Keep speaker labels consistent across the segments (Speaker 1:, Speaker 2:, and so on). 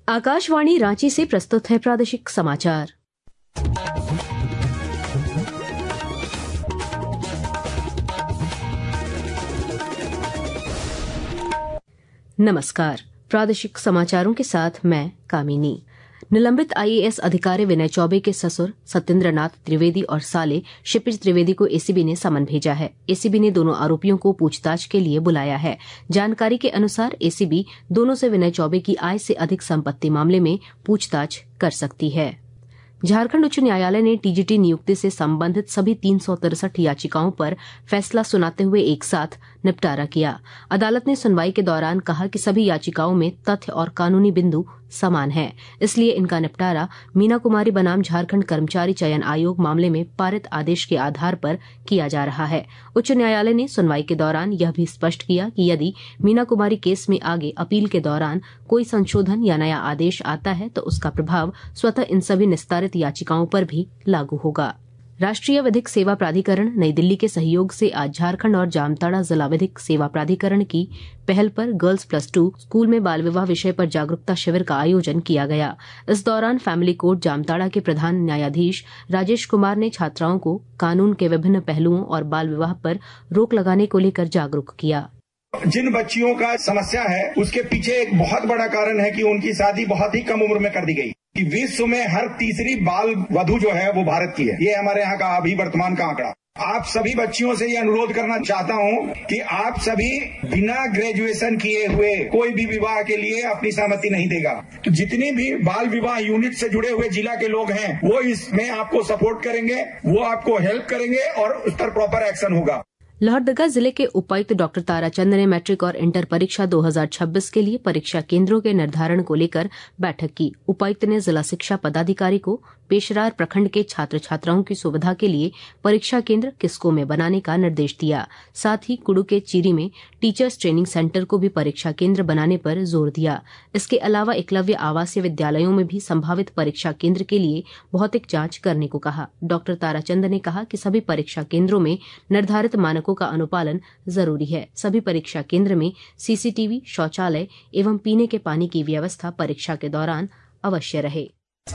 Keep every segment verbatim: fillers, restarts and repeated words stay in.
Speaker 1: आकाशवाणी रांची से प्रस्तुत है प्रादेशिक समाचार। नमस्कार, प्रादेशिक समाचारों के साथ मैं कामिनी। निलंबित आईएएस अधिकारी विनय चौबे के ससुर सत्येंद्र नाथ त्रिवेदी और साले क्षितिज त्रिवेदी को एसीबी ने समन भेजा है। एसीबी ने दोनों आरोपियों को पूछताछ के लिए बुलाया है। जानकारी के अनुसार एसीबी दोनों से विनय चौबे की आय से अधिक संपत्ति मामले में पूछताछ कर सकती है। झारखंड उच्च न्यायालय ने टीजीटी नियुक्ति से संबंधित सभी तीन सौ तिरसठ याचिकाओं पर फैसला सुनाते हुए एक साथ निपटारा किया। अदालत ने सुनवाई के दौरान कहा कि सभी याचिकाओं में तथ्य और कानूनी बिंदु समान है, इसलिए इनका निपटारा मीना कुमारी बनाम झारखंड कर्मचारी चयन आयोग मामले में पारित आदेश के आधार पर किया जा रहा है। उच्च न्यायालय ने सुनवाई के दौरान यह भी स्पष्ट किया कि यदि मीना कुमारी केस में आगे अपील के दौरान कोई संशोधन या नया आदेश आता है तो उसका प्रभाव स्वतः इन सभी निस्तारित याचिकाओं पर भी लागू होगा। राष्ट्रीय विधिक सेवा प्राधिकरण नई दिल्ली के सहयोग से आज झारखंड और जामताड़ा जिला विधिक सेवा प्राधिकरण की पहल पर गर्ल्स प्लस टू स्कूल में बाल विवाह विषय पर जागरूकता शिविर का आयोजन किया गया। इस दौरान फैमिली कोर्ट जामताड़ा के प्रधान न्यायाधीश राजेश कुमार ने छात्राओं को कानून के विभिन्न पहलुओं और बाल विवाह पर रोक लगाने को लेकर जागरूक किया।
Speaker 2: जिन बच्चियों का समस्या है उसके पीछे एक बहुत बड़ा कारण है कि उनकी शादी बहुत ही कम उम्र में कर दी गई कि विश्व में हर तीसरी बाल वधू जो है वो भारत की है। ये हमारे यहाँ का अभी वर्तमान का आंकड़ा। आप सभी बच्चियों से ये अनुरोध करना चाहता हूँ कि आप सभी बिना ग्रेजुएशन किए हुए कोई भी विवाह के लिए अपनी सहमति नहीं देगा। तो जितनी भी बाल विवाह यूनिट से जुड़े हुए जिला के लोग हैं वो इसमें आपको सपोर्ट करेंगे, वो आपको हेल्प करेंगे और उस पर प्रॉपर एक्शन होगा।
Speaker 1: लोहरदगा जिले के उपायुक्त डॉक्टर ताराचंद ने मैट्रिक और इंटर परीक्षा दो हज़ार छब्बीस के लिए परीक्षा केंद्रों के निर्धारण को लेकर बैठक की। उपायुक्त ने जिला शिक्षा पदाधिकारी को पेशरार प्रखंड के छात्र छात्राओं की सुविधा के लिए परीक्षा केंद्र किस्को में बनाने का निर्देश दिया। साथ ही कुडू के चीरी में टीचर्स ट्रेनिंग सेंटर को भी परीक्षा केंद्र बनाने पर जोर दिया। इसके अलावा एकलव्य आवासीय विद्यालयों में भी संभावित परीक्षा केंद्र के लिए भौतिक जांच करने को कहा। डॉक्टर ताराचंद ने कहा कि सभी परीक्षा केंद्रों में निर्धारित मानकों का अनुपालन जरूरी है। सभी परीक्षा केंद्र में सीसीटीवी, शौचालय एवं पीने के पानी की व्यवस्था परीक्षा के दौरान अवश्य रहे।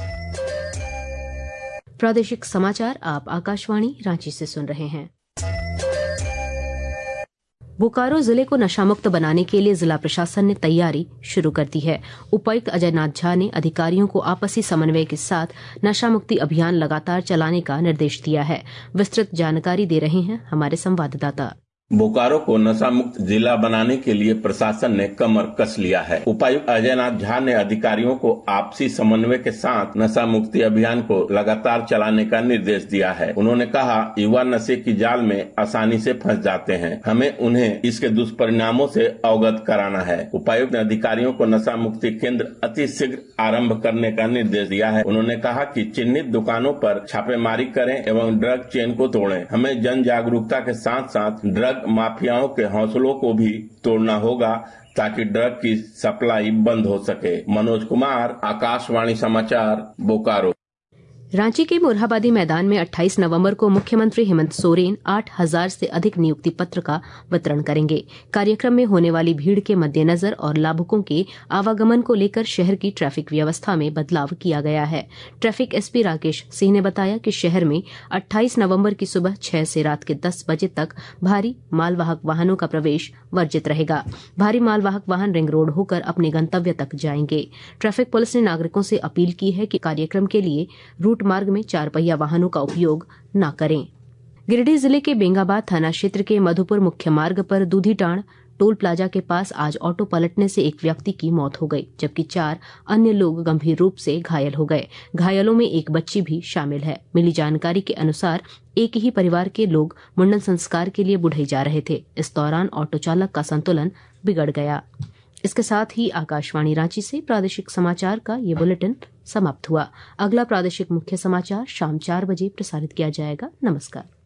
Speaker 1: प्रादेशिक समाचार आप आकाशवाणी रांची से सुन रहे हैं। बोकारो जिले को नशामुक्त बनाने के लिए जिला प्रशासन ने तैयारी शुरू कर दी है। उपायुक्त अजय नाथ झा ने अधिकारियों को आपसी समन्वय के साथ नशा मुक्ति अभियान लगातार चलाने का निर्देश दिया है। विस्तृत जानकारी दे रहे हैं हमारे संवाददाता।
Speaker 3: बोकारो को नशा मुक्त जिला बनाने के लिए प्रशासन ने कमर कस लिया है। उपायुक्त अजय नाथ झा ने अधिकारियों को आपसी समन्वय के साथ नशा मुक्ति अभियान को लगातार चलाने का निर्देश दिया है। उन्होंने कहा, युवा नशे की जाल में आसानी से फंस जाते हैं, हमें उन्हें इसके दुष्परिणामों से अवगत कराना है। उपायुक्त ने अधिकारियों को नशा मुक्ति केंद्र अति शीघ्र आरम्भ करने का निर्देश दिया है। उन्होंने कहा कि चिन्हित दुकानों पर छापेमारी करें एवं ड्रग चेन को तोड़ें। हमें जन जागरूकता के साथ साथ ड्रग माफियाओं के हौसलों को भी तोड़ना होगा ताकि ड्रग की सप्लाई बंद हो सके। मनोज कुमार, आकाशवाणी समाचार, बोकारो।
Speaker 1: रांची के मोरहाबादी मैदान में अट्ठाईस नवंबर को मुख्यमंत्री हेमंत सोरेन आठ हजार से अधिक नियुक्ति पत्र का वितरण करेंगे। कार्यक्रम में होने वाली भीड़ के मद्देनजर और लाभुकों के आवागमन को लेकर शहर की ट्रैफिक व्यवस्था में बदलाव किया गया है। ट्रैफिक एसपी राकेश सिंह ने बताया कि शहर में अट्ठाईस नवंबर की सुबह छह से रात के दस बजे तक भारी मालवाहक वाहनों का प्रवेश वर्जित रहेगा। भारी मालवाहक वाहन रिंग रोड होकर अपने गंतव्य तक जाएंगे। ट्रैफिक पुलिस ने नागरिकों से अपील की है कि कार्यक्रम के लिए रूट मार्ग में चार पहिया वाहनों का उपयोग न करें। गिरिडीह जिले के बेंगाबाद थाना क्षेत्र के मधुपुर मुख्य मार्ग पर दूधीटांड़ टोल प्लाजा के पास आज ऑटो पलटने से एक व्यक्ति की मौत हो गई, जबकि चार अन्य लोग गंभीर रूप से घायल हो गए। घायलों में एक बच्ची भी शामिल है। मिली जानकारी के अनुसार एक ही परिवार के लोग मुंडन संस्कार के लिए बुढ़ई जा रहे थे। इस दौरान ऑटो चालक का संतुलन बिगड़ गया। इसके साथ ही आकाशवाणी रांची से प्रादेशिक समाचार का ये बुलेटिन समाप्त हुआ। अगला प्रादेशिक मुख्य समाचार शाम चार बजे प्रसारित किया जाएगा। नमस्कार।